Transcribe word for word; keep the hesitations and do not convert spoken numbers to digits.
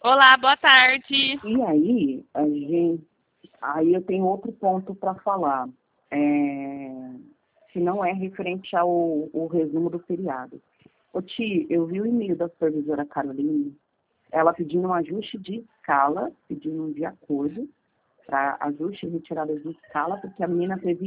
Olá, boa tarde. E aí, a gente, aí eu tenho outro ponto para falar, é, que não é referente ao, ao resumo do feriado. Ô Ti, eu vi o e-mail da supervisora Caroline, ela pedindo um ajuste de escala, pedindo um de acordo para ajuste e retirada de escala, porque a menina teve